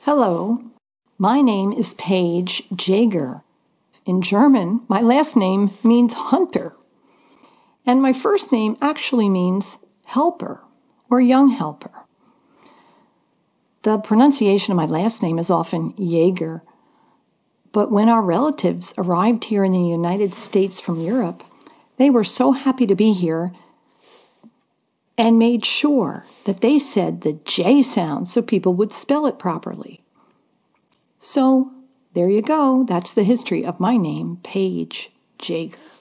Hello, my name is Paige Jaeger. In German, my last name means hunter, and my first name actually means helper or young helper. The pronunciation of my last name is often Jaeger, but when our relatives arrived here in the United States from Europe, they were so happy to be here and made sure that they said the J sound so people would spell it properly. So there you go. That's the history of my name, Paige Jaeger.